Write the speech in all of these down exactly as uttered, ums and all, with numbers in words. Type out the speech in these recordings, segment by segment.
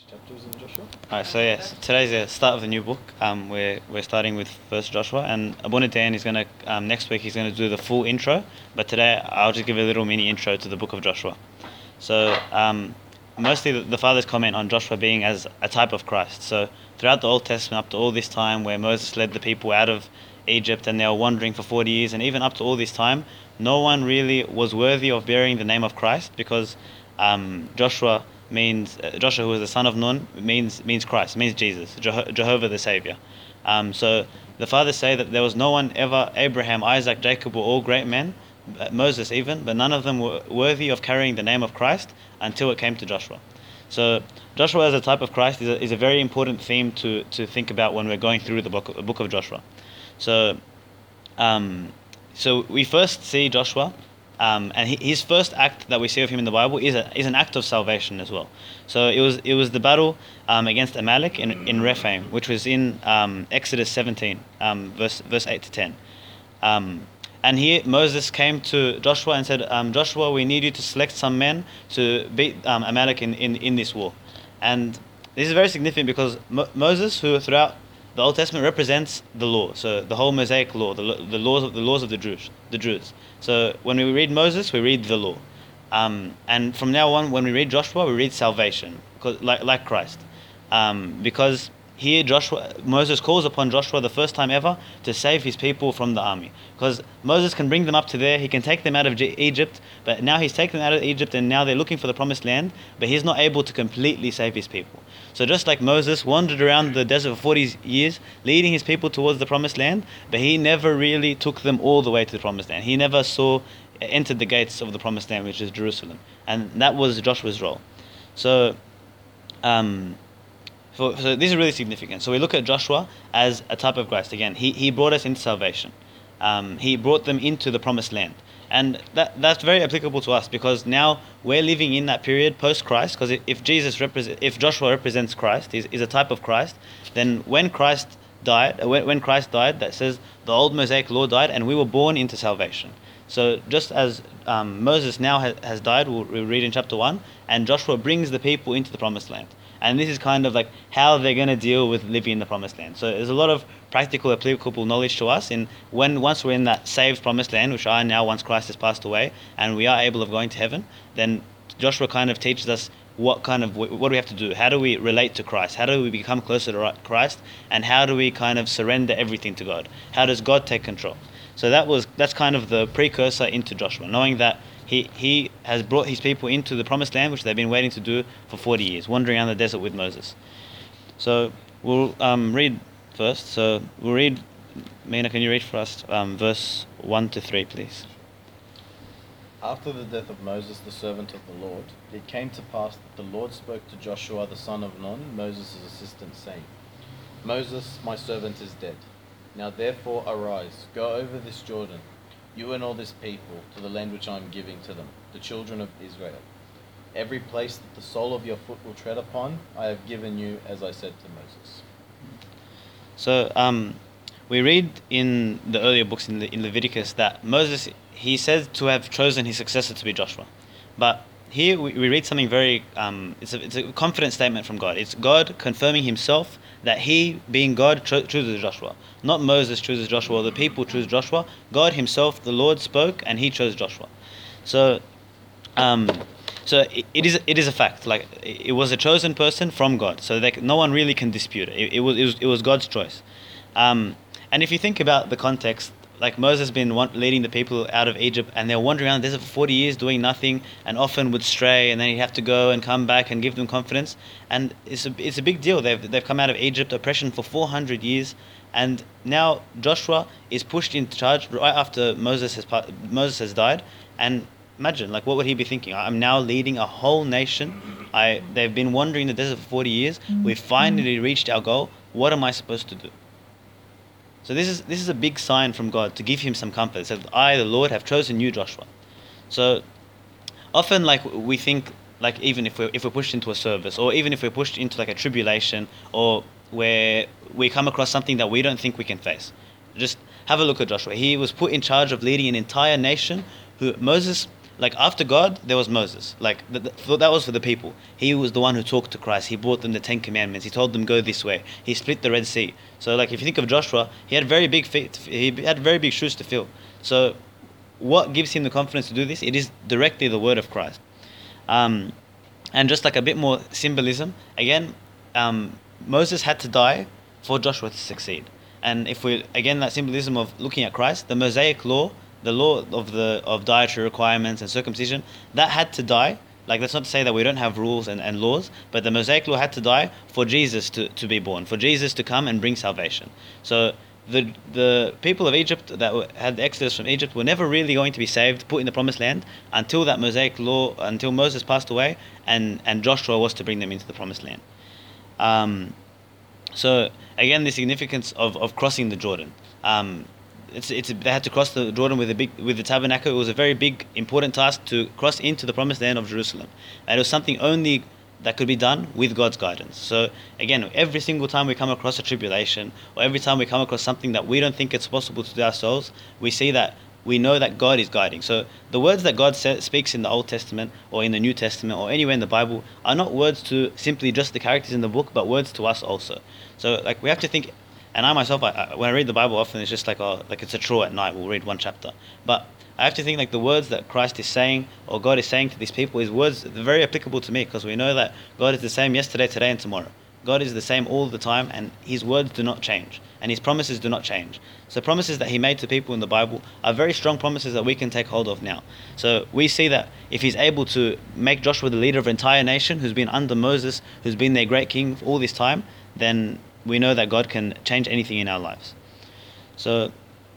chapters in Joshua? Alright, so yes, today's the start of the new book. Um, we're we're starting with First Joshua, and Abuna Dan is gonna um, next week he's gonna do the full intro, but today I'll just give a little mini intro to the book of Joshua. So um, mostly the, the fathers comment on Joshua being as a type of Christ. So throughout the Old Testament, up to all this time where Moses led the people out of Egypt and they were wandering for forty years, and even up to all this time, no one really was worthy of bearing the name of Christ because um, Joshua means uh, Joshua, who is the son of Nun, means means Christ, means Jesus, Jeho- Jehovah the Savior. Um, so the fathers say that there was no one ever, Abraham, Isaac, Jacob were all great men, uh, Moses even, but none of them were worthy of carrying the name of Christ until it came to Joshua. So Joshua as a type of Christ is a, is a very important theme to, to think about when we're going through the book, the book of Joshua. So um, so we first see Joshua. Um, and he, his first act that we see of him in the Bible is a, is an act of salvation as well. So it was it was the battle um, against Amalek in in Rephaim, which was in um, Exodus seventeen, um, verse verse eight to ten. Um, and here Moses came to Joshua and said, um, Joshua, we need you to select some men to beat um, Amalek in, in, in this war. And this is very significant because Mo- Moses, who throughout the Old Testament represents the law, so the whole Mosaic law, the, the laws of the laws of the Jews, the Jews. So when we read Moses, we read the law, um, and from now on, when we read Joshua, we read salvation, because like like Christ, um, because here Joshua Moses calls upon Joshua the first time ever to save his people from the army, because Moses can bring them up to there, he can take them out of G- Egypt, but now he's taken them out of Egypt, and now they're looking for the promised land, but he's not able to completely save his people. So just like Moses wandered around the desert for forty years, leading his people towards the promised land, but he never really took them all the way to the promised land. He never saw, entered the gates of the promised land, which is Jerusalem. And that was Joshua's role. So, um, for, so this is really significant. So we look at Joshua as a type of Christ. Again, he, he brought us into salvation. Um, he brought them into the promised land. And that that's very applicable to us because now we're living in that period post Christ. Because if Jesus represent, if Joshua represents Christ, is is a type of Christ, then when Christ died, when, when Christ died, that says the old Mosaic law died, and we were born into salvation. So just as um, Moses now ha- has died, we'll, we'll read in chapter one, and Joshua brings the people into the promised land. And this is kind of like how they're going to deal with living in the promised land. So there's a lot of practical, applicable knowledge to us in when once we're in that saved promised land, which are now once Christ has passed away, and we are able of going to heaven, then Joshua kind of teaches us what kind of what do we have to do? How do we relate to Christ? How do we become closer to Christ? And how do we kind of surrender everything to God? How does God take control? So that was that's kind of the precursor into Joshua, knowing that He, he has brought his people into the promised land, which they've been waiting to do for forty years, wandering around the desert with Moses. So we'll um, read first. So we'll read, Mina, can you read for us um, verse one to three, please? After the death of Moses, the servant of the Lord, it came to pass that the Lord spoke to Joshua the son of Nun, Moses' assistant, saying, Moses, my servant, is dead. Now therefore arise, go over this Jordan, you and all this people, to the land which I am giving to them, the children of Israel. Every place that the sole of your foot will tread upon, I have given you, as I said to Moses. So um, we read in the earlier books in, the, in Leviticus that Moses, he said to have chosen his successor to be Joshua. But here we, we read something very, um, it's, a, it's a confident statement from God. It's God confirming himself that he, being God, cho- chooses Joshua. Not Moses chooses Joshua, or the people choose Joshua. God himself, the Lord, spoke and he chose Joshua. So um, so it, it is it is a fact. Like it, it was a chosen person from God. So like no one really can dispute it. It, it, was, it, was, it was God's choice. Um, and if you think about the context, like Moses has been want, leading the people out of Egypt, and they're wandering around the desert for forty years doing nothing, and often would stray, and then he'd have to go and come back and give them confidence. And it's a, it's a big deal. They've, they've come out of Egypt, oppression for four hundred years, and now Joshua is pushed in charge right after Moses has Moses has died. And imagine, like, what would he be thinking? I'm now leading a whole nation. I They've been wandering the desert for forty years. We've finally reached our goal. What am I supposed to do? So this is this is a big sign from God to give him some comfort. It says, I, the Lord, have chosen you, Joshua. So often, like, we think, like, even if we're, if we're pushed into a service, or even if we're pushed into like a tribulation, or where we come across something that we don't think we can face, just have a look at Joshua. He was put in charge of leading an entire nation. Who Moses like after God, there was Moses. Like th- th- that was for the people. He was the one who talked to Christ. He brought them the Ten Commandments. He told them go this way. He split the Red Sea. So like if you think of Joshua, he had very big feet. He had very big shoes to fill. So what gives him the confidence to do this? It is directly the word of Christ. Um, and just like a bit more symbolism, again, um, Moses had to die for Joshua to succeed. And if we, again, that symbolism of looking at Christ, the Mosaic law, the law of the of dietary requirements and circumcision, that had to die. Like, that's not to say that we don't have rules and, and laws, but the Mosaic law had to die for Jesus to, to be born, for Jesus to come and bring salvation. So the the people of Egypt that were, had the exodus from Egypt were never really going to be saved, put in the promised land, until that Mosaic law, until Moses passed away, and, and Joshua was to bring them into the promised land. Um, so again, the significance of, of crossing the Jordan. Um, it's it's they had to cross the Jordan with a big with the tabernacle. It was a very big, important task to cross into the promised land of Jerusalem, and it was something only that could be done with God's guidance. So again, every single time we come across a tribulation, or every time we come across something that we don't think it's possible to do ourselves, we see that we know that God is guiding. So the words that God sa- speaks in the Old Testament or in the New Testament or anywhere in the Bible are not words to simply just the characters in the book, but words to us also. So like we have to think, and I myself, I, I, when I read the Bible often, it's just like, oh, like it's a chore at night, we'll read one chapter. But I have to think like the words that Christ is saying or God is saying to these people is words that are very applicable to me, because we know that God is the same yesterday, today and tomorrow. God is the same all the time, and his words do not change, and his promises do not change. So promises that he made to people in the Bible are very strong promises that we can take hold of now. So we see that if he's able to make Joshua the leader of an entire nation who's been under Moses, who's been their great king for all this time, then we know that God can change anything in our lives. So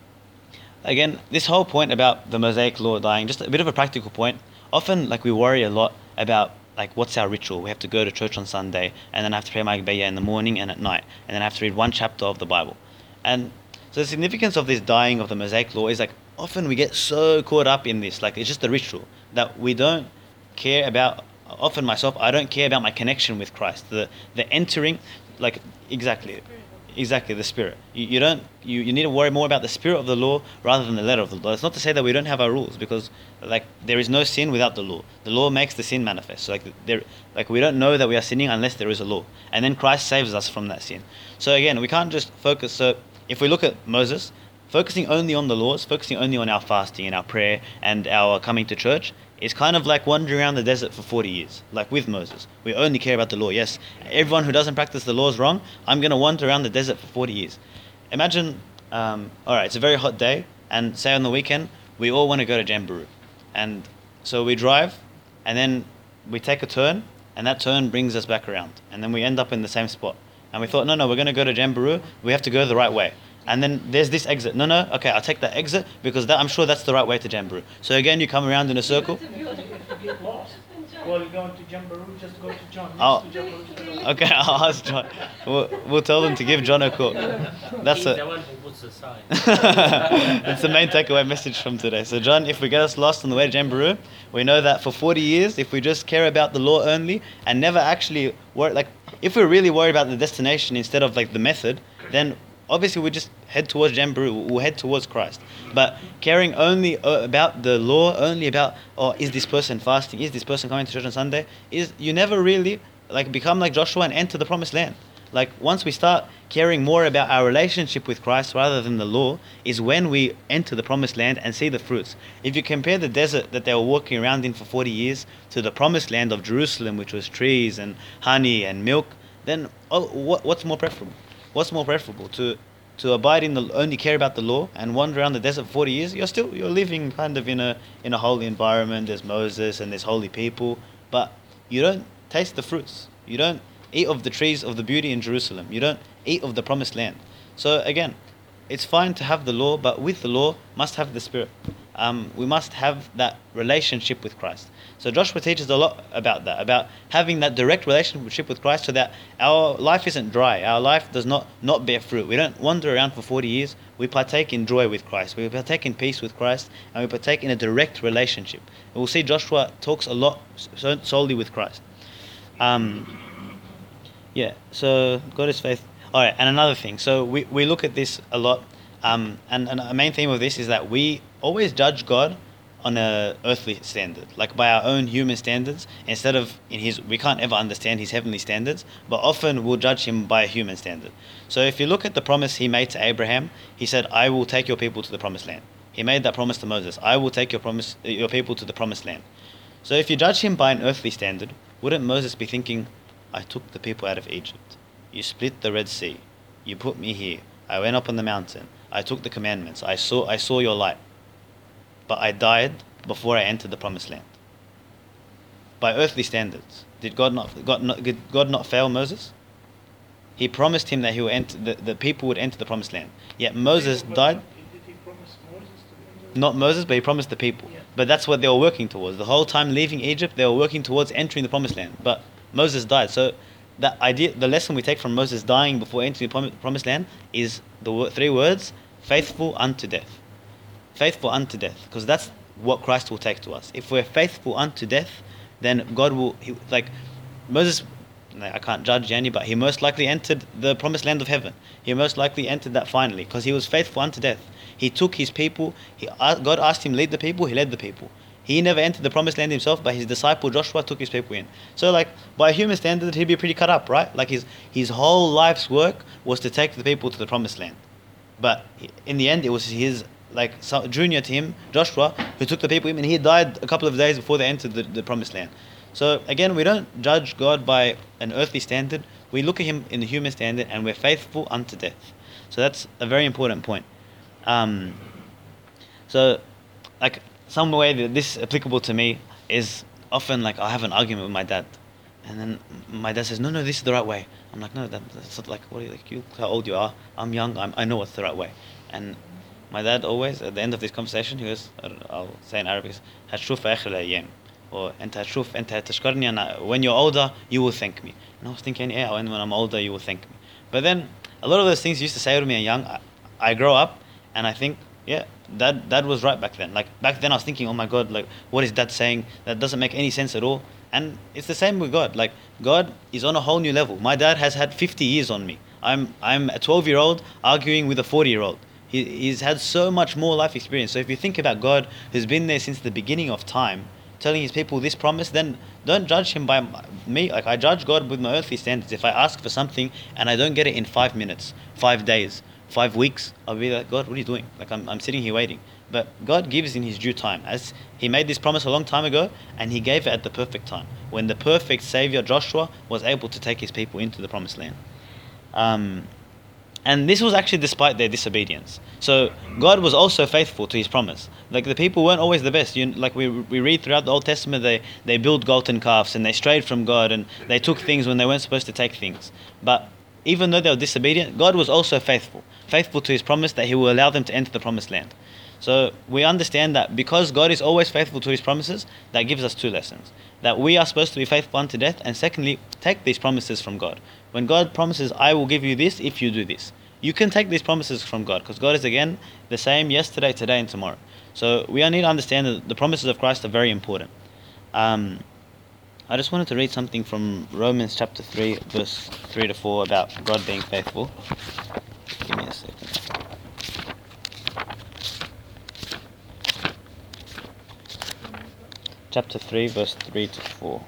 again, this whole point about the Mosaic law dying, just a bit of a practical point. Often like we worry a lot about like what's our ritual. We have to go to church on Sunday, and then I have to pray my Agbeya in the morning and at night, and then I have to read one chapter of the Bible. And so the significance of this dying of the Mosaic law is like often we get so caught up in this, like it's just a ritual, that we don't care about, often myself, I don't care about my connection with Christ, the the entering, like exactly exactly the spirit. You, you don't you, you need to worry more about the spirit of the law rather than the letter of the law. It's not to say that we don't have our rules, because like there is no sin without the law. The law makes the sin manifest. So like there like we don't know that we are sinning unless there is a law, and then Christ saves us from that sin. So again, we can't just focus. So if we look at Moses, focusing only on the laws, focusing only on our fasting and our prayer and our coming to church, is kind of like wandering around the desert for forty years, like with Moses. We only care about the law. Yes, everyone who doesn't practice the law is wrong. I'm going to wander around the desert for forty years. Imagine, um, all right, it's a very hot day, and say on the weekend, we all want to go to Jamboree. And so we drive, and then we take a turn, and that turn brings us back around. And then we end up in the same spot. And we thought, no, no, we're going to go to Jamboree. We have to go the right way. And then there's this exit. No, no, okay, I'll take that exit because that, I'm sure that's the right way to Jamboree. So again, you come around in a circle. If you get lost, well, you're going to Jamboree, just go to John. Next Oh. to Jamboree, to the right. Okay, I'll ask John. We'll, we'll tell them to give John a call. That's He's the a, one who puts the sign. that's the main takeaway message from today. So John, if we get us lost on the way to Jamboree, we know that for forty years, if we just care about the law only and never actually worry, like if we're really worried about the destination instead of like the method, then obviously we just head towards Jamboree, we'll head towards Christ. But caring only uh, about the law, only about, oh, is this person fasting, is this person coming to church on Sunday, is you never really like become like Joshua and enter the promised land. Like once we start caring more about our relationship with Christ rather than the law, is when we enter the promised land and see the fruits. If you compare the desert that they were walking around in for forty years to the promised land of Jerusalem, which was trees and honey and milk, then oh, what, what's more preferable? What's more preferable? To to abide in the, only care about the law and wander around the desert for forty years? You're still, you're living kind of in a in a holy environment. There's Moses and there's holy people, but you don't taste the fruits. You don't eat of the trees of the beauty in Jerusalem. You don't eat of the promised land. So again, it's fine to have the law, but with the law must have the spirit. Um, we must have that relationship with Christ. So Joshua teaches a lot about that, about having that direct relationship with Christ, so that our life isn't dry. Our life does not not bear fruit. We don't wander around for forty years. We partake in joy with Christ. We partake in peace with Christ, and we partake in a direct relationship. And we'll see Joshua talks a lot so, solely with Christ. Um, yeah, so God is faith. All right, and another thing. So we, we look at this a lot, um, and, and a main theme of this is that we always judge God on a earthly standard, like by our own human standards, instead of in his, we can't ever understand his heavenly standards, but often we'll judge him by a human standard. So if you look at the promise he made to Abraham, he said, I will take your people to the promised land. He made that promise to Moses, I will take your promise, your people to the promised land. So if you judge him by an earthly standard, wouldn't Moses be thinking, I took the people out of Egypt, you split the Red Sea, you put me here, I went up on the mountain, I took the commandments, I saw I saw your light, but I died before I entered the promised land. By earthly standards, did God not God not, did God not fail Moses? He promised him that he would enter, the, the people would enter the promised land. Yet Moses But died. Did he promise Moses to enter? Not Moses, but he promised the people. Yeah. But that's what they were working towards. The whole time leaving Egypt, they were working towards entering the promised land. But Moses died. So that idea, the lesson we take from Moses dying before entering the prom- promised land is the wo- three words: faithful unto death. Faithful unto death, because that's what Christ will take to us. If we're faithful unto death, then God will, he, like Moses, I can't judge Yanni, but he most likely entered the promised land of heaven. He most likely entered that finally, because he was faithful unto death. He took his people, he, God asked him to lead the people, he led the people. He never entered the promised land himself, but his disciple Joshua took his people in. So like, by human standard, he'd be pretty cut up, right? Like his, his whole life's work was to take the people to the promised land. But in the end, it was his like so junior to him, Joshua, who took the people in, and he died a couple of days before they entered the, the promised land. So again, we don't judge God by an earthly standard. We look at him in the human standard, and we're faithful unto death. So that's a very important point. Um, so, like, some way that this is applicable to me is often like I have an argument with my dad, and then my dad says, "No, no, this is the right way." I'm like, "No, that, that's not like what are you, like you how old you are? I'm young. I'm, I know what's the right way." And my dad always, at the end of this conversation, he goes, I'll say in Arabic, "Hatshuf akhir al-ayyam," or "Anta hatshuf, anta tashkarni," and when you're older, you will thank me. And I was thinking, yeah, when, when I'm older, you will thank me. But then a lot of those things he used to say to me young, I, I grow up, and I think, yeah, Dad, Dad was right back then. Like back then, I was thinking, oh my God, like what is Dad saying? That doesn't make any sense at all. And it's the same with God. Like God is on a whole new level. My dad has had fifty years on me. I'm I'm a twelve-year-old arguing with a forty-year-old. He, he's had so much more life experience. So if you think about God, who's been there since the beginning of time, telling his people this promise, then don't judge him by me. Like I judge God with my earthly standards. If I ask for something and I don't get it in five minutes, five days, five weeks, I'll be like, God, what are you doing? Like I'm, I'm sitting here waiting. But God gives in his due time. As he made this promise a long time ago, and he gave it at the perfect time, when the perfect savior Joshua was able to take his people into the promised land. Um, and this was actually despite their disobedience. So God was also faithful to his promise. Like the people weren't always the best. You, like we we read throughout the Old Testament, they, they built golden calves and they strayed from God and they took things when they weren't supposed to take things. But even though they were disobedient, God was also faithful. Faithful to his promise that he will allow them to enter the promised land. So we understand that because God is always faithful to his promises, that gives us two lessons. That we are supposed to be faithful unto death, and secondly, take these promises from God. When God promises, I will give you this if you do this, you can take these promises from God, because God is again the same yesterday, today, and tomorrow. So we need to understand that the promises of Christ are very important. Um, I just wanted to read something from Romans chapter three, verse three to four about God being faithful. Give me a second. Chapter three, verse three to four.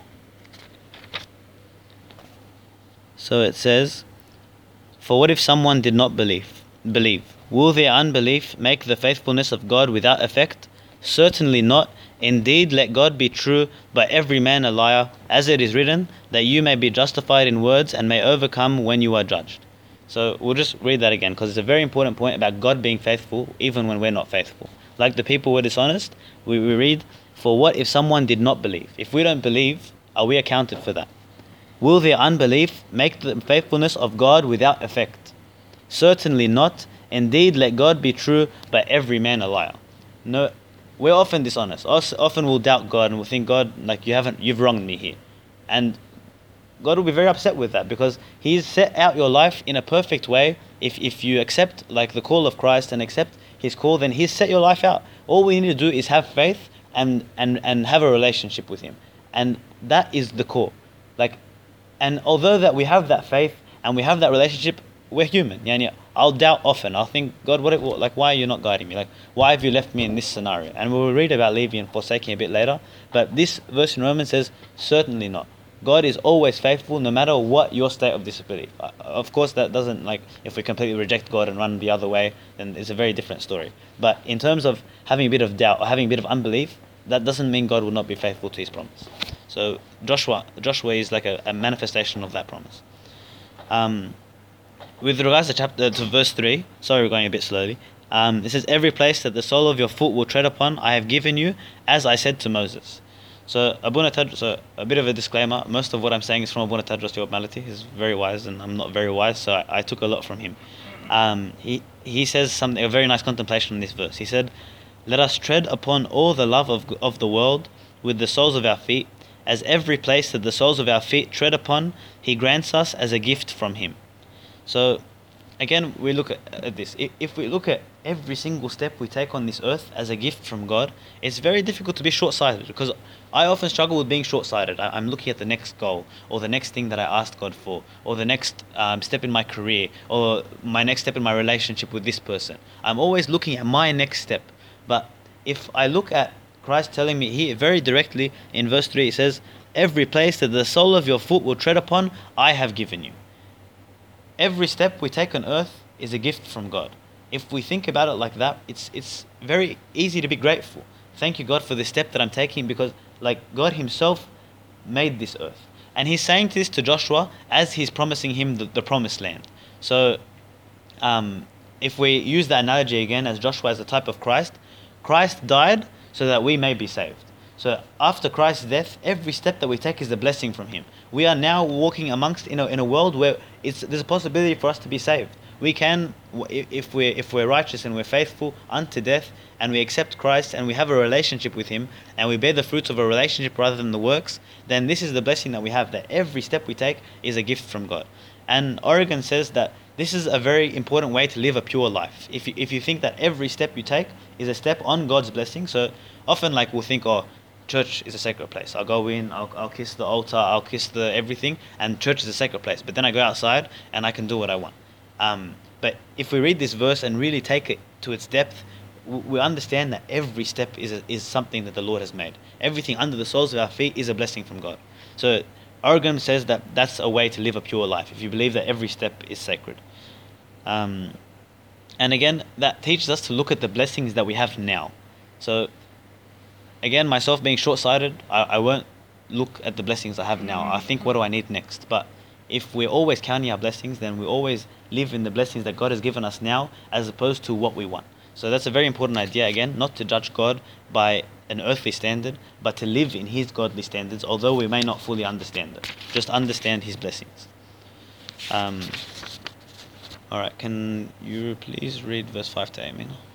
So it says, "For what if someone did not believe? Believe. Will their unbelief make the faithfulness of God without effect? Certainly not. Indeed, let God be true, but every man a liar, as it is written, that you may be justified in words and may overcome when you are judged." So we'll just read that again, because it's a very important point about God being faithful even when we're not faithful. Like the people were dishonest, we, we read, "For what if someone did not believe?" If we don't believe, are we accounted for that? "Will their unbelief make the faithfulness of God without effect? Certainly not. Indeed, let God be true, but every man a liar." No, we're often dishonest. Often we'll doubt God and we'll think, God, like you haven't, you've wronged me here. And God will be very upset with that, because he's set out your life in a perfect way. If if you accept like the call of Christ and accept his call, then he's set your life out. All we need to do is have faith and, and, and have a relationship with him. And that is the core. Like, and although that we have that faith and we have that relationship, we're human. Yani, I'll doubt often. I'll think, God, what, what, like, why are you not guiding me? Like, why have you left me in this scenario? And we'll read about leaving and forsaking a bit later. But this verse in Romans says, certainly not. God is always faithful no matter what your state of disability. Uh, Of course, that doesn't, like, if we completely reject God and run the other way, then it's a very different story. But in terms of having a bit of doubt or having a bit of unbelief, that doesn't mean God will not be faithful to his promise. So Joshua, Joshua is like a, a manifestation of that promise. Um, with regards to chapter to verse three, sorry, we're going a bit slowly. Um, it says, "Every place that the sole of your foot will tread upon, I have given you, as I said to Moses." So Abuna Tadros, so a bit of a disclaimer. Most of what I'm saying is from Abuna Tadros Yawab Malati. He's very wise, and I'm not very wise, so I, I took a lot from him. Um, he he says something, a very nice contemplation on this verse. He said, "Let us tread upon all the love of of the world with the soles of our feet, as every place that the soles of our feet tread upon, He grants us as a gift from Him." So, again, we look at, at this. If, if we look at every single step we take on this earth as a gift from God, it's very difficult to be short-sighted, because I often struggle with being short-sighted. I, I'm looking at the next goal, or the next thing that I asked God for, or the next um, step in my career, or my next step in my relationship with this person. I'm always looking at my next step. But if I look at Christ telling me here very directly in verse three, it says, "Every place that the sole of your foot will tread upon, I have given you." Every step we take on earth is a gift from God. If we think about it like that, it's it's very easy to be grateful. Thank you, God, for the step that I'm taking, because like God himself made this earth. And he's saying this to Joshua as he's promising him the, the promised land. So um, if we use the analogy again as Joshua as a type of Christ, Christ died so that we may be saved. So after Christ's death, every step that we take is a blessing from him. We are now walking amongst in a, in a world where it's there's a possibility for us to be saved. We can, if we're, if we're righteous and we're faithful unto death, and we accept Christ and we have a relationship with him, and we bear the fruits of a relationship rather than the works, then this is the blessing that we have, that every step we take is a gift from God. And Oregon says that this is a very important way to live a pure life. If you, if you think that every step you take is a step on God's blessing, so often like we'll think, oh, church is a sacred place. I'll go in, I'll, I'll kiss the altar, I'll kiss the everything, and church is a sacred place. But then I go outside and I can do what I want. Um, but if we read this verse and really take it to its depth, we, we understand that every step is a, is something that the Lord has made. Everything under the soles of our feet is a blessing from God. So Oregon says that that's a way to live a pure life, if you believe that every step is sacred. Um, and again, that teaches us to look at the blessings that we have now. So again, myself being short-sighted, I, I won't look at the blessings I have now. I think, what do I need next? But if we're always counting our blessings, then we always live in the blessings that God has given us now, as opposed to what we want. So that's a very important idea, again, not to judge God by an earthly standard, but to live in his godly standards, although we may not fully understand it. Just understand his blessings. Um, all right, can you please read verse five to eight, Mina?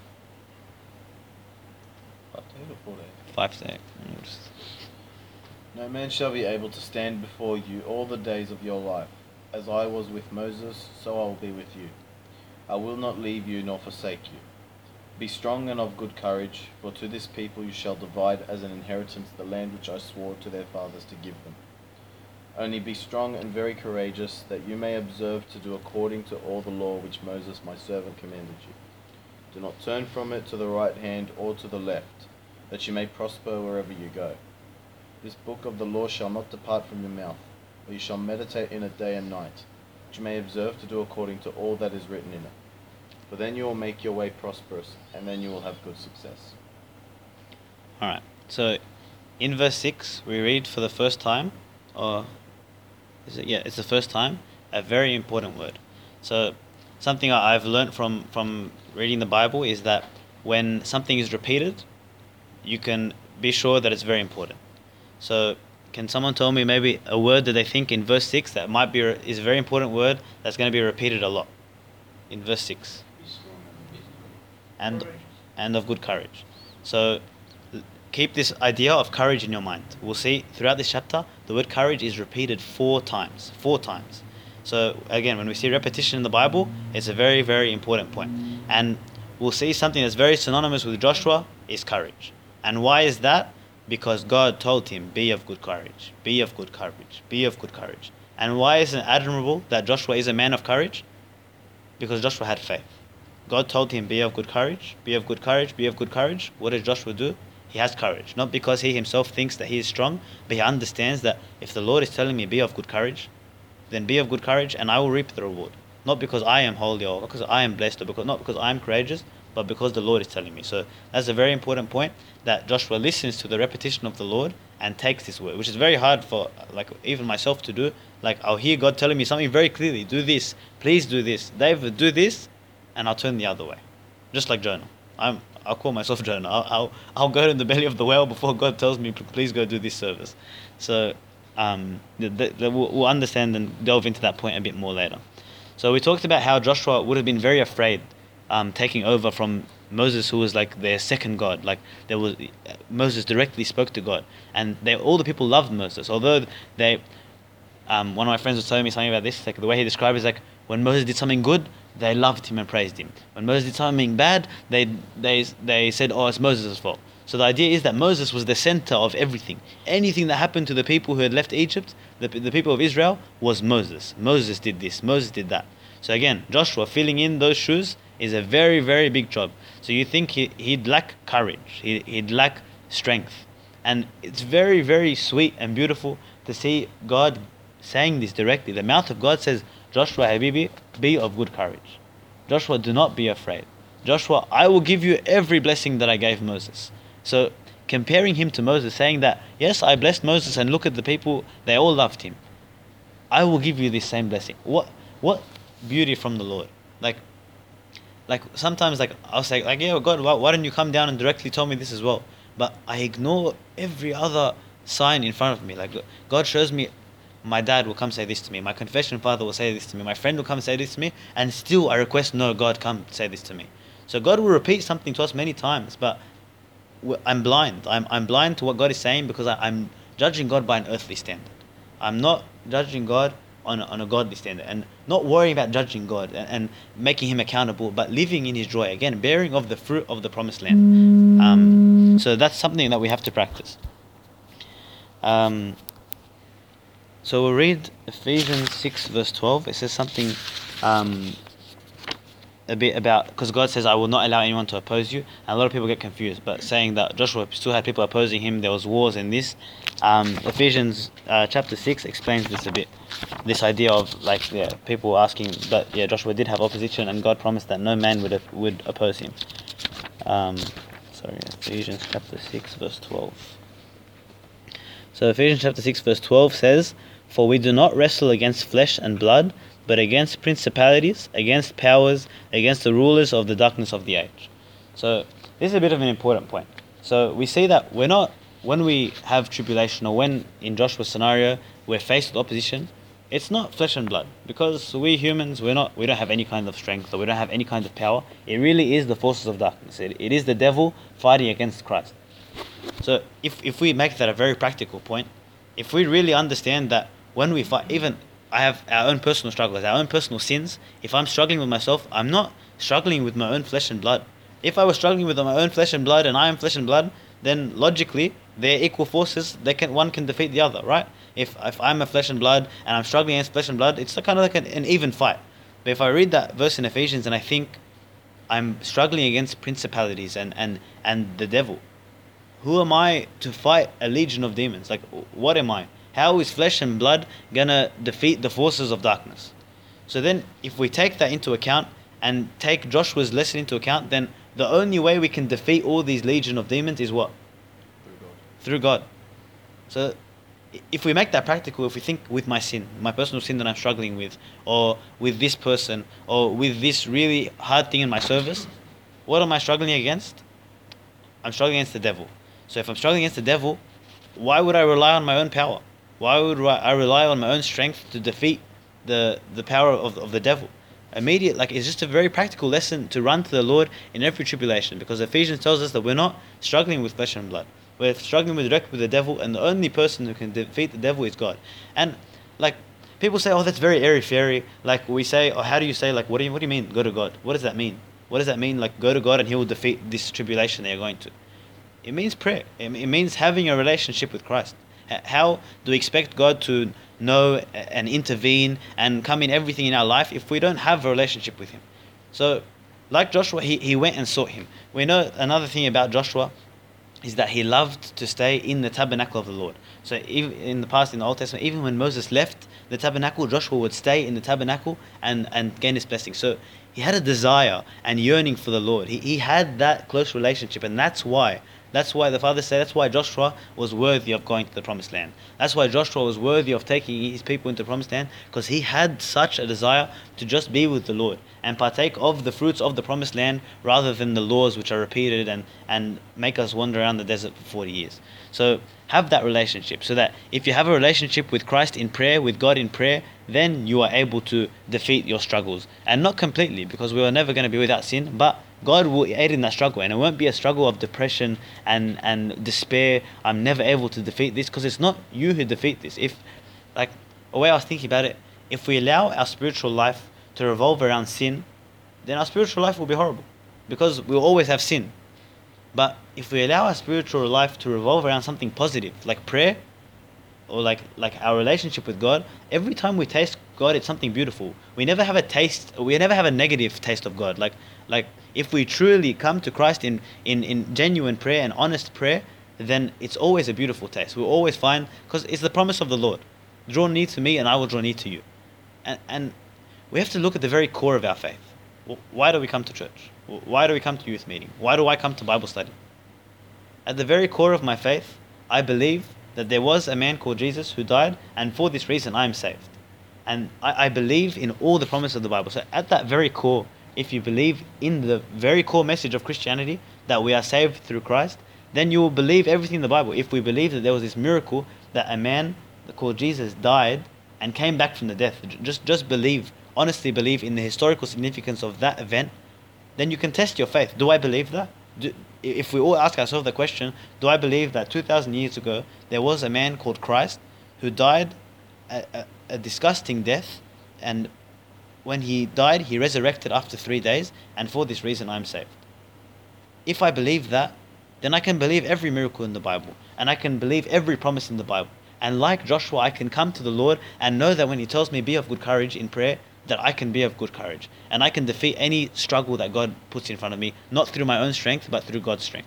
five to eight. No man shall be able to stand before you all the days of your life. As I was with Moses, so I will be with you. I will not leave you nor forsake you. Be strong and of good courage, for to this people you shall divide as an inheritance the land which I swore to their fathers to give them. Only be strong and very courageous, that you may observe to do according to all the law which Moses my servant commanded you. Do not turn from it to the right hand or to the left, that you may prosper wherever you go. This book of the law shall not depart from your mouth, but you shall meditate in it day and night, that you may observe to do according to all that is written in it. For then you will make your way prosperous, and then you will have good success. Alright, so in verse six, we read for the first time, or is it? Yeah, it's the first time, a very important word. So something I've learned from, from reading the Bible is that when something is repeated, you can be sure that it's very important. So can someone tell me maybe a word that they think in verse six that might be is a very important word that's going to be repeated a lot in verse six? And and of good courage. So keep this idea of courage in your mind. We'll see throughout this chapter the word courage is repeated four times. Four times. So again, when we see repetition in the Bible, it's a very, very important point. And we'll see something that's very synonymous with Joshua is courage. And why is that? Because God told him, be of good courage, be of good courage, be of good courage. And why is it admirable that Joshua is a man of courage? Because Joshua had faith. God told him, be of good courage, be of good courage, be of good courage. What does Joshua do? He has courage. Not because he himself thinks that he is strong, but he understands that if the Lord is telling me, be of good courage, then be of good courage and I will reap the reward. Not because I am holy or because I am blessed or because not because I am courageous, but because the Lord is telling me. So that's a very important point, that Joshua listens to the repetition of the Lord and takes this word, which is very hard for like even myself to do. Like I'll hear God telling me something very clearly, do this, please do this, David, do this, and I'll turn the other way. Just like Jonah. I'm, I'll call myself Jonah. I'll, I'll, I'll go in the belly of the whale before God tells me, please go do this service. So um, the, the, the, we'll, we'll understand and delve into that point a bit more later. So we talked about how Joshua would have been very afraid um, taking over from Moses, who was like their second God. Like there was Moses directly spoke to God, and they all the people loved Moses. Although they, um, one of my friends was telling me something about this. Like the way he described it is like when Moses did something good, they loved him and praised him. When Moses did something bad, they they they said, "Oh, it's Moses' fault." So the idea is that Moses was the center of everything. Anything that happened to the people who had left Egypt, the, the people of Israel, was Moses. Moses did this, Moses did that. So again, Joshua filling in those shoes is a very, very big job. So you think he, he'd lack courage, he, he'd lack strength. And it's very, very sweet and beautiful to see God saying this directly. The mouth of God says, Joshua, Habibi, be of good courage. Joshua, do not be afraid. Joshua, I will give you every blessing that I gave Moses. So comparing him to Moses, saying that, yes, I blessed Moses and look at the people, they all loved him. I will give you this same blessing. What what beauty from the Lord. Like, like sometimes like I'll say, like, yeah, God, why, why don't you come down and directly tell me this as well? But I ignore every other sign in front of me. Like God shows me, my dad will come say this to me, my confession father will say this to me, my friend will come say this to me, and still I request, no, God, come say this to me. So God will repeat something to us many times, but I'm blind. I'm I'm blind to what God is saying because I, I'm judging God by an earthly standard. I'm not judging God on a, on a godly standard, and not worrying about judging God and, and making Him accountable, but living in His joy. Again, bearing of the fruit of the promised land. Um, so that's something that we have to practice. Um, so we'll read Ephesians six verse twelve. It says something um, a bit about, because God says, I will not allow anyone to oppose you. And a lot of people get confused, but saying that Joshua still had people opposing him, there was wars in this. Um, Ephesians uh, chapter six explains this a bit. This idea of like yeah, people asking, but yeah, Joshua did have opposition, and God promised that no man would would oppose him. Um, sorry, Ephesians chapter six verse twelve. So Ephesians chapter six verse twelve says, for we do not wrestle against flesh and blood, but against principalities, against powers, against the rulers of the darkness of the age. So this is a bit of an important point. So we see that we're not, when we have tribulation, or when in Joshua's scenario we're faced with opposition, it's not flesh and blood, because we humans, we're not, we don't have any kind of strength, or we don't have any kind of power. It really is the forces of darkness. It, it is the devil fighting against Christ. So if if we make that a very practical point, if we really understand that when we fight, even I have our own personal struggles, our own personal sins. If I'm struggling with myself, I'm not struggling with my own flesh and blood. If I was struggling with my own flesh and blood, and I am flesh and blood, then logically they're equal forces. They can one can defeat the other, right? If if I'm a flesh and blood and I'm struggling against flesh and blood, it's kind of like an, an even fight. But if I read that verse in Ephesians and I think I'm struggling against principalities and and and the devil, who am I to fight a legion of demons? Like, what am I? How is flesh and blood gonna defeat the forces of darkness? So then, if we take that into account and take Joshua's lesson into account, then the only way we can defeat all these legion of demons is what? Through God. Through God. So, if we make that practical, if we think with my sin, my personal sin that I'm struggling with, or with this person, or with this really hard thing in my service, what am I struggling against? I'm struggling against the devil. So if I'm struggling against the devil, why would I rely on my own power? Why would I rely on my own strength to defeat the the power of, of the devil? Immediate, like, it's just a very practical lesson to run to the Lord in every tribulation, because Ephesians tells us that we're not struggling with flesh and blood. We're struggling with direct with the devil, and the only person who can defeat the devil is God. And like people say, oh, that's very airy fairy. Like we say, oh, how do you say, like, what do you what do you mean? Go to God. What does that mean? What does that mean? Like, go to God and He will defeat this tribulation that you're going to. It means prayer. It means having a relationship with Christ. How do we expect God to know and intervene and come in everything in our life if we don't have a relationship with him. So, like Joshua, he, he went and sought him. We know another thing about Joshua is that he loved to stay in the tabernacle of the Lord. So even in the past, in the Old Testament, even when Moses left the tabernacle, Joshua would stay in the tabernacle and, and gain his blessing. So he had a desire and yearning for the Lord. He, he had that close relationship, and that's why That's why the Father said, that's why Joshua was worthy of going to the Promised Land. That's why Joshua was worthy of taking his people into the Promised Land, because he had such a desire to just be with the Lord and partake of the fruits of the Promised Land rather than the laws which are repeated and, and make us wander around the desert for forty years. So have that relationship, so that if you have a relationship with Christ in prayer, with God in prayer, then you are able to defeat your struggles. And not completely, because we are never going to be without sin, but God will aid in that struggle, and it won't be a struggle of depression and, and despair. I'm never able to defeat this, because it's not you who defeat this. If, like, the way I was thinking about it, if we allow our spiritual life to revolve around sin, then our spiritual life will be horrible, because we'll always have sin. But if we allow our spiritual life to revolve around something positive, like prayer, or like like our relationship with God, every time we taste God, it's something beautiful. We never have a taste, we never have a negative taste of God. Like like if we truly come to Christ in, in, in genuine prayer and honest prayer, then it's always a beautiful taste. We'll always find, because it's the promise of the Lord, draw near to me and I will draw near to you. And, and we have to look at the very core of our faith. Why do we come to church? Why do we come to youth meeting? Why do I come to Bible study? At the very core of my faith, I believe that there was a man called Jesus who died, and for this reason I am saved. And I, I believe in all the promise of the Bible. So at that very core, if you believe in the very core message of Christianity, that we are saved through Christ, then you will believe everything in the Bible. If we believe that there was this miracle, that a man called Jesus died and came back from the death, just, just believe, honestly believe in the historical significance of that event, then you can test your faith. Do I believe that? Do, if we all ask ourselves the question, do I believe that two thousand years ago there was a man called Christ who died a, a, a disgusting death, and when he died he resurrected after three days, and for this reason I'm saved? If I believe that, then I can believe every miracle in the Bible, and I can believe every promise in the Bible. And like Joshua, I can come to the Lord and know that when he tells me be of good courage in prayer, that I can be of good courage, and I can defeat any struggle that God puts in front of me, not through my own strength, but through God's strength.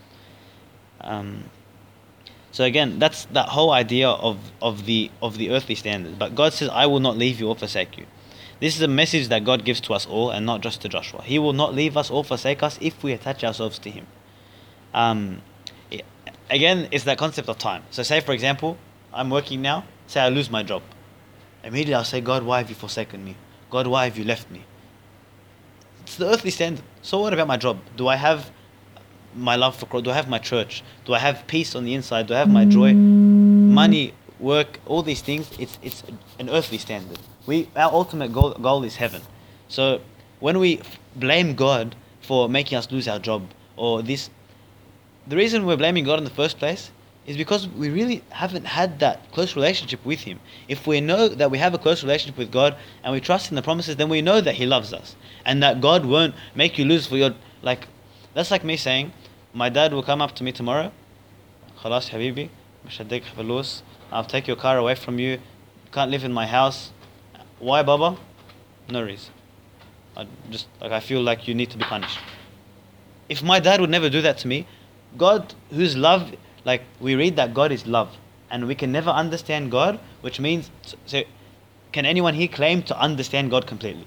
Um, so again, that's that whole idea of, of the of the earthly standards. But God says, I will not leave you or forsake you. This is a message that God gives to us all, and not just to Joshua. He will not leave us or forsake us if we attach ourselves to him. Um, it, again, it's that concept of time. So say, for example, I'm working now, say I lose my job. Immediately I'll say, God, why have you forsaken me? God, why have you left me? It's the earthly standard. So what about my job? Do I have my love for Christ? Do I have my church? Do I have peace on the inside? Do I have my joy? Money, work, all these things, it's it's an earthly standard. We Our ultimate goal, goal is heaven. So when we blame God for making us lose our job, or this, the reason we're blaming God in the first place is because we really haven't had that close relationship with him. If we know that we have a close relationship with God and we trust in the promises, then we know that he loves us, and that God won't make you lose for your, like, that's like me saying, my dad will come up to me tomorrow, خلاص حبيبي مش هديك فلوس, I'll take your car away from you, can't live in my house. Why, Baba? No reason. I just, like, I feel like you need to be punished. If my dad would never do that to me, God, whose love, like, we read that God is love, and we can never understand God, which means, so can anyone here claim to understand God completely?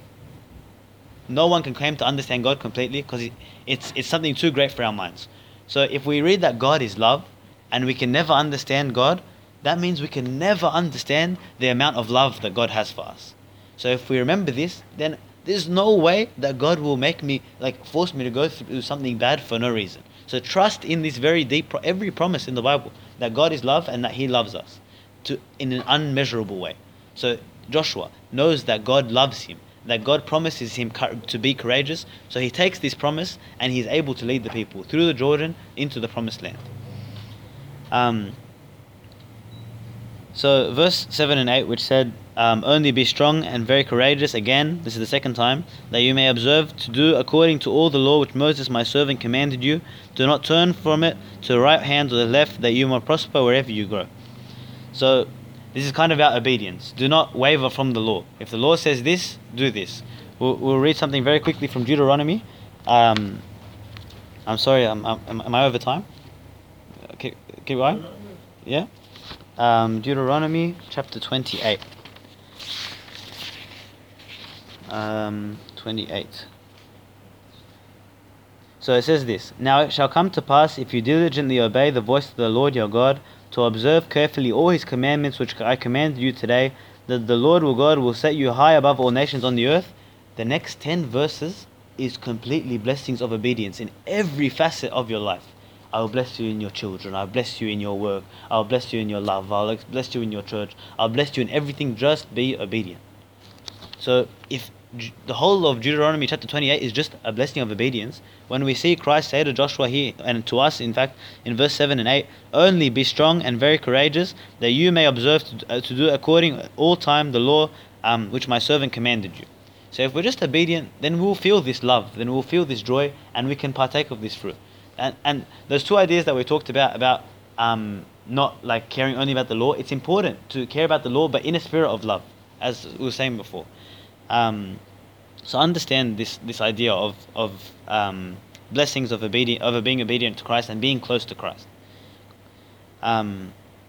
No one can claim to understand God completely, because it's it's something too great for our minds. So if we read that God is love, and we can never understand God, that means we can never understand the amount of love that God has for us. So if we remember this, then there's no way that God will make me, like, force me to go through something bad for no reason. So trust in this very deep, every promise in the Bible, that God is love and that he loves us to in an unmeasurable way. So Joshua knows that God loves him, that God promises him to be courageous. So he takes this promise and he's able to lead the people through the Jordan into the promised land. Um, so verse seven and eight, which said, um, only be strong and very courageous, again, this is the second time, that you may observe to do according to all the law which Moses my servant commanded you. Do not turn from it to the right hand or the left, that you may prosper wherever you go. So This is kind of about obedience. Do not waver from the law. If the law says this, do this. We'll, we'll read something very quickly from Deuteronomy. Um, I'm sorry, am, am, am I over time? Keep, keep going? Yeah? Um, Deuteronomy chapter twenty-eight. Um, twenty-eight. So it says this: Now it shall come to pass, if you diligently obey the voice of the Lord your God, to observe carefully all his commandments which I command you today, that the Lord your God will set you high above all nations on the earth. The next ten verses is completely blessings of obedience in every facet of your life. I will bless you in your children. I'll bless you in your work. I'll bless you in your love. I'll bless you in your church. I'll bless you in everything. Just be obedient. So if the whole of Deuteronomy chapter twenty-eight is just a blessing of obedience, when we see Christ say to Joshua here, and to us in fact in verse seven and eight, only be strong and very courageous, that you may observe to, uh, to do according all time the law um, which my servant commanded you. So if we're just obedient, then we'll feel this love, then we'll feel this joy, and we can partake of this fruit. And and those two ideas that we talked about, about um, not like caring only about the law, it's important to care about the law, but in a spirit of love, as we were saying before. Um, so understand this this idea of of um, blessings of obedient of being obedient to Christ and being close to Christ. Um,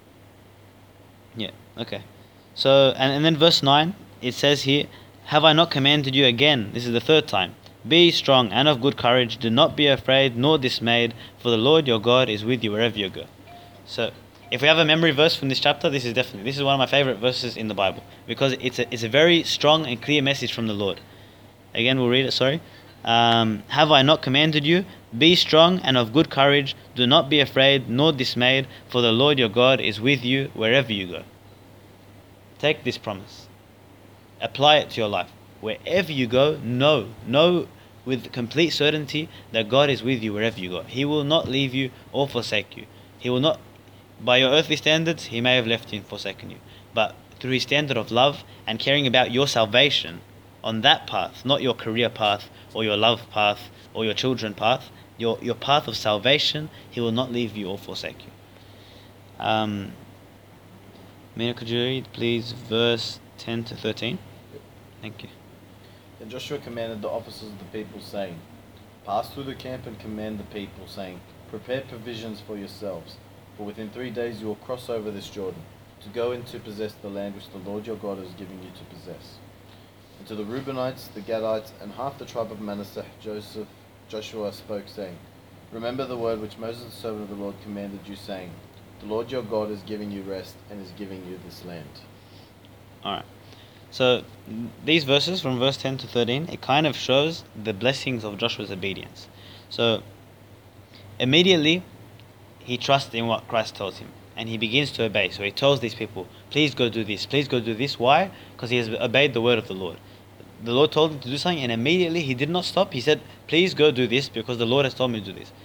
yeah. Okay. So and, and then verse nine, it says here, have I not commanded you again? This is the third time. Be strong and of good courage. Do not be afraid nor dismayed, for the Lord your God is with you wherever you go. So if we have a memory verse from this chapter, this is definitely, this is one of my favorite verses in the Bible, because it's a, it's a very strong and clear message from the Lord. Again, we'll read it, sorry. Um, have I not commanded you? Be strong and of good courage. Do not be afraid nor dismayed, for the Lord your God is with you wherever you go. Take this promise. Apply it to your life. Wherever you go, know, know with complete certainty that God is with you wherever you go. He will not leave you or forsake you. He will not, by your earthly standards, he may have left you and forsaken you. But through his standard of love and caring about your salvation on that path, not your career path or your love path or your children path, your, your path of salvation, he will not leave you or forsake you. Um, Mina, could you read, please, verse ten to thirteen? Thank you. Then Joshua commanded the officers of the people, saying, Pass through the camp and command the people, saying, Prepare provisions for yourselves, for within three days you will cross over this Jordan, to go in to possess the land which the Lord your God is giving you to possess. And to the Reubenites, the Gadites, and half the tribe of Manasseh, Joseph, Joshua spoke, saying, Remember the word which Moses the servant of the Lord commanded you, saying, The Lord your God is giving you rest, and is giving you this land. Alright. So these verses from verse ten to thirteen, it kind of shows the blessings of Joshua's obedience. So immediately he trusts in what Christ tells him and he begins to obey. So he tells these people, please go do this, please go do this. Why? Because he has obeyed the word of the Lord. The Lord told him to do something and immediately he did not stop. He said, please go do this because the Lord has told me to do this.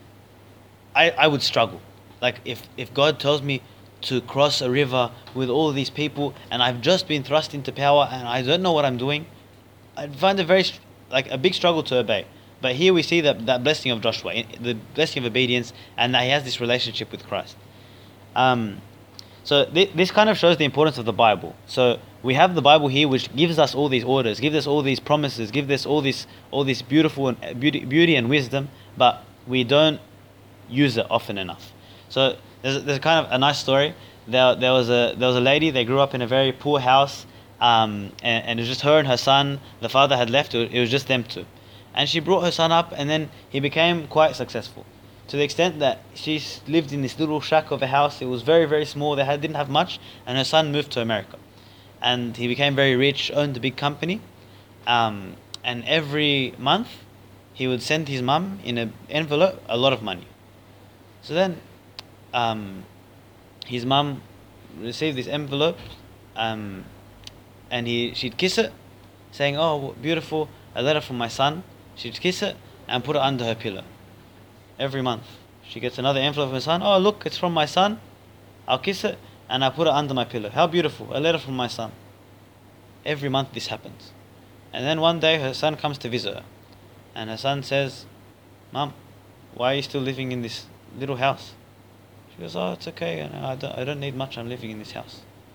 I, I would struggle. Like if, if God tells me to cross a river with all these people and I've just been thrust into power and I don't know what I'm doing, I'd find it very like a big struggle to obey. But here we see that, that blessing of Joshua, the blessing of obedience, and that he has this relationship with Christ. Um, so th- this kind of shows the importance of the Bible. So we have the Bible here, which gives us all these orders, gives us all these promises, gives us all this all this beautiful and beauty, beauty and wisdom, but we don't use it often enough. So there's there's kind of a nice story. There there was a there was a lady. They grew up in a very poor house, um, and, and it was just her and her son. The father had left. It was just them two, and she brought her son up, and then he became quite successful, to the extent that she lived in this little shack of a house. It was very very small. They had, didn't have much, and her son moved to America, and he became very rich, owned a big company, um, and every month he would send his mum in an envelope a lot of money. So then. Um, his mum received this envelope, um, and he she'd kiss it, saying, "Oh, beautiful, a letter from my son." She'd kiss it and put it under her pillow. Every month, she gets another envelope from her son. "Oh, look, it's from my son. I'll kiss it and I put it under my pillow. How beautiful, a letter from my son." Every month this happens, and then one day her son comes to visit her, and her son says, "Mum, why are you still living in this little house?" She goes, "Oh, it's okay. I don't, I don't need much. I'm living in this house."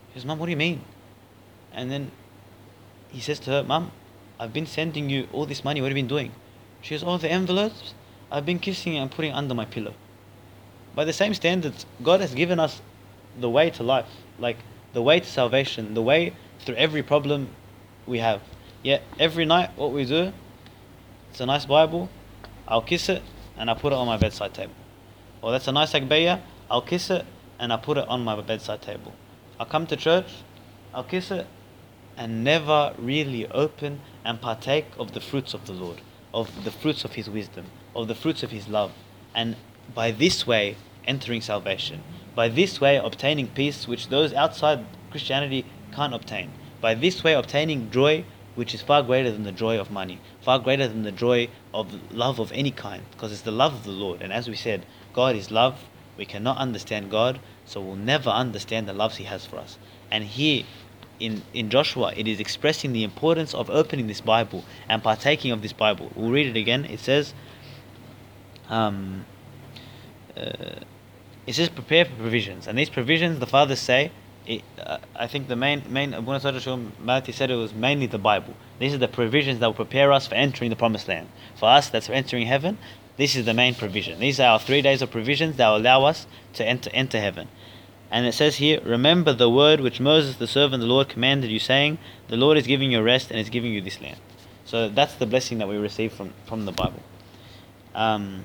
She goes, Mum, what do you mean? And then he says to her, Mum, I've been sending you all this money. What have you been doing? She goes, oh, the envelopes? I've been kissing and putting under my pillow. By the same standards, God has given us the way to life, like the way to salvation, the way through every problem we have. Yet every night what we do, it's a nice Bible, I'll kiss it and I'll put it on my bedside table. Or that's a nice Akbeya, I'll kiss it and I'll put it on my bedside table. I'll come to church, I'll kiss it, and never really open and partake of the fruits of the Lord, of the fruits of His wisdom, of the fruits of His love. And by this way, entering salvation. By this way, obtaining peace which those outside Christianity can't obtain. By this way, obtaining joy which is far greater than the joy of money, far greater than the joy of love of any kind, because it's the love of the Lord. And as we said, God is love. We cannot understand God, so we'll never understand the loves He has for us. And here in, in Joshua, it is expressing the importance of opening this Bible and partaking of this Bible. We'll read it again. It says, um, uh, it says, prepare for provisions. And these provisions, the fathers say, it, uh, I think the main, main Abu Nasr Malati said it was mainly the Bible. These are the provisions that will prepare us for entering the promised land. For us, that's for entering heaven. This is the main provision. These are our three days of provisions that will allow us to enter, enter heaven. And it says here, remember the word which Moses the servant of the Lord commanded you, saying, the Lord is giving you rest and is giving you this land. So that's the blessing that we receive from, from the Bible. Um,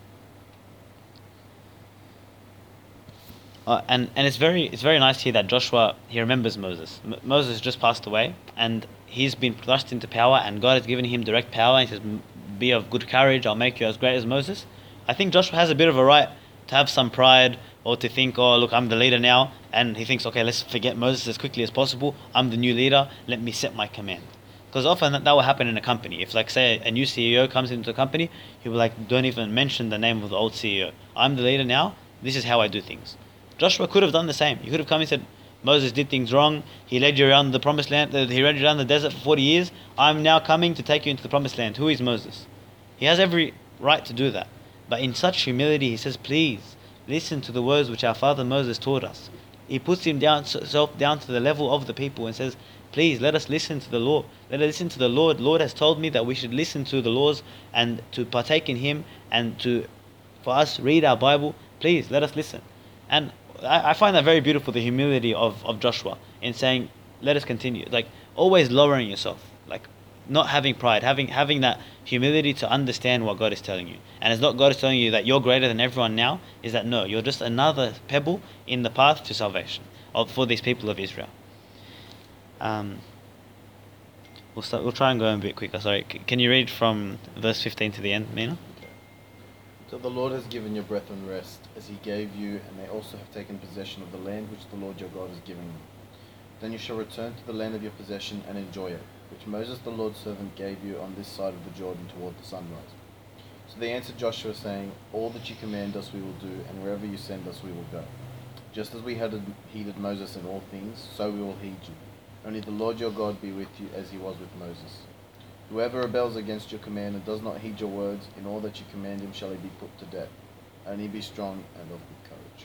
uh, and and it's very it's very nice here that Joshua, he remembers Moses. M- Moses just passed away, and he's been thrust into power, and God has given him direct power. And he says, be of good courage, I'll make you as great as Moses. I think Joshua has a bit of a right to have some pride, or to think, oh look, I'm the leader now, and he thinks, okay, let's forget Moses as quickly as possible. I'm the new leader, let me set my command. Because often that, that will happen in a company. If, like, say, a new C E O comes into a company, he'll be like, don't even mention the name of the old C E O. I'm the leader now, this is how I do things. Joshua could have done the same. He could have come and said, Moses did things wrong, he led you around the promised land, he led you around the desert for forty years, I'm now coming to take you into the promised land. Who is Moses? He has every right to do that. But in such humility, he says, please, listen to the words which our father Moses taught us. He puts himself down to the level of the people and says, please, let us listen to the Lord. Let us listen to the Lord. Lord has told me that we should listen to the laws and to partake in Him, and to, for us, read our Bible. Please, let us listen. And I, I find that very beautiful, the humility of, of Joshua in saying, let us continue. Like, always lowering yourself. Like, not having pride, having having that humility to understand what God is telling you. And it's not God is telling you that you're greater than everyone now, is that no, you're just another pebble in the path to salvation of, for these people of Israel. Um, we'll start, we'll try and go a bit quicker. Sorry, C- can you read from verse fifteen to the end, Mina? So the Lord has given your brethren rest, as He gave you, and they also have taken possession of the land which the Lord your God is giving you. Then you shall return to the land of your possession and enjoy it, which Moses the Lord's servant gave you on this side of the Jordan toward the sunrise. So they answered Joshua, saying, all that you command us we will do, and wherever you send us we will go. Just as we had heeded Moses in all things, so we will heed you. Only the Lord your God be with you as He was with Moses. Whoever rebels against your command and does not heed your words, in all that you command him shall he be put to death. Only be strong and of good courage.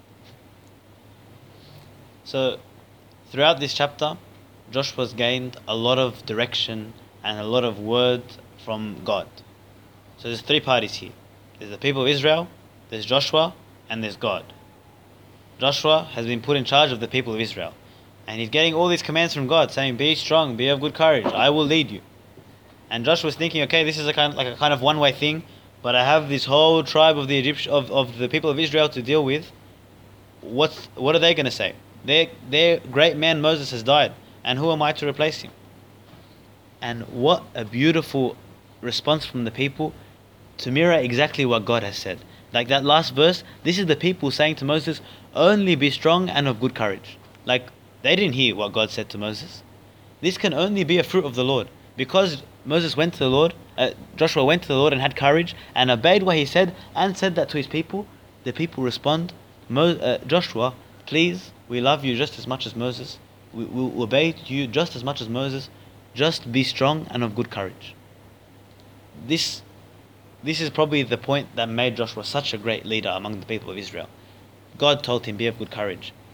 So, throughout this chapter, Joshua's gained a lot of direction and a lot of word from God. So there's three parties here. There's the people of Israel, there's Joshua, and there's God. Joshua has been put in charge of the people of Israel. And he's getting all these commands from God, saying, be strong, be of good courage, I will lead you. And Joshua's thinking, okay, this is a kind, like a kind of one-way thing, but I have this whole tribe of the Egypt, of, of the people of Israel to deal with. What's, what are they going to say? Their, their great man Moses has died, and who am I to replace him? And what a beautiful response from the people to mirror exactly what God has said. Like that last verse, this is the people saying to Moses, only be strong and of good courage. Like, they didn't hear what God said to Moses. This can only be a fruit of the Lord. Because Moses went to the Lord, uh, Joshua went to the Lord and had courage and obeyed what he said and said that to his people, the people respond, Mo- uh, Joshua, please, we love you just as much as Moses. We will obey you just as much as Moses. Just be strong and of good courage. This, this is probably the point that made Joshua such a great leader among the people of Israel. God told him, be of good courage.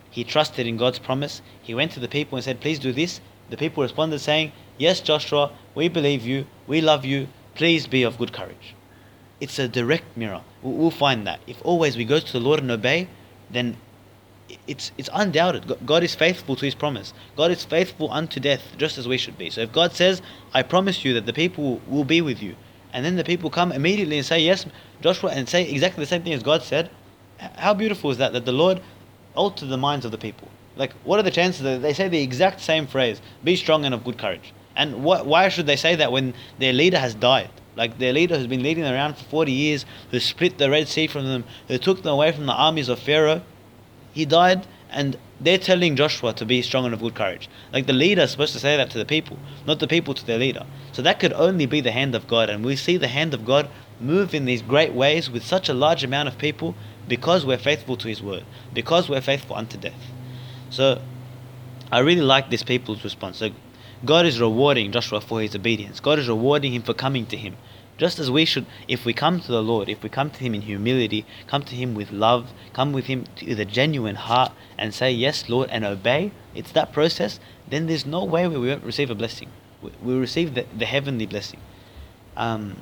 He trusted in God's promise. He went to the people and said, please do this. The people responded saying, yes, Joshua, we believe you, we love you, please be of good courage. It's a direct mirror. We'll find that. If always we go to the Lord and obey, then it's it's undoubted. God is faithful to his promise. God is faithful unto death, just as we should be. So if God says, I promise you that the people will be with you, and then the people come immediately and say, yes, Joshua, and say exactly the same thing as God said, how beautiful is that, that the Lord altered the minds of the people. Like, what are the chances that they say the exact same phrase, be strong and of good courage? And wh- why should they say that when their leader has died? Like, their leader who's been leading them around for forty years, who split the Red Sea from them, who took them away from the armies of Pharaoh, he died, and they're telling Joshua to be strong and of good courage. Like, the leader is supposed to say that to the people, not the people to their leader. So that could only be the hand of God, and we see the hand of God move in these great ways with such a large amount of people because we're faithful to his word, because we're faithful unto death. So I really like this people's response. So God is rewarding Joshua for his obedience. God is rewarding him for coming to him. Just as we should, if we come to the Lord, if we come to him in humility, come to him with love, come with him with a genuine heart and say, yes, Lord, and obey, it's that process, then there's no way we won't receive a blessing. We, we receive the, the heavenly blessing. Um,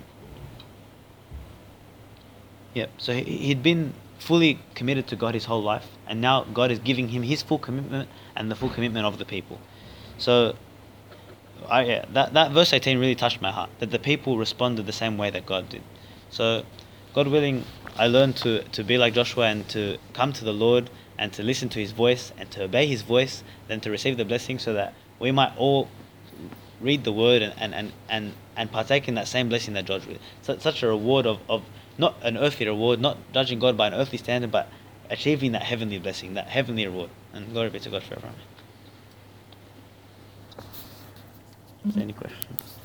yeah, so he, he'd been fully committed to God his whole life, and now God is giving him his full commitment and the full commitment of the people. So I, yeah, that, that verse eighteen really touched my heart, that the people responded the same way that God did. So, God willing, I learned to, to be like Joshua and to come to the Lord and to listen to his voice and to obey his voice, then to receive the blessing so that we might all read the word and, and, and, and, and partake in that same blessing that George did. So, such a reward of, of, not an earthly reward, not judging God by an earthly standard, but achieving that heavenly blessing, that heavenly reward. And glory be to God forever. Amen. Is there any questions?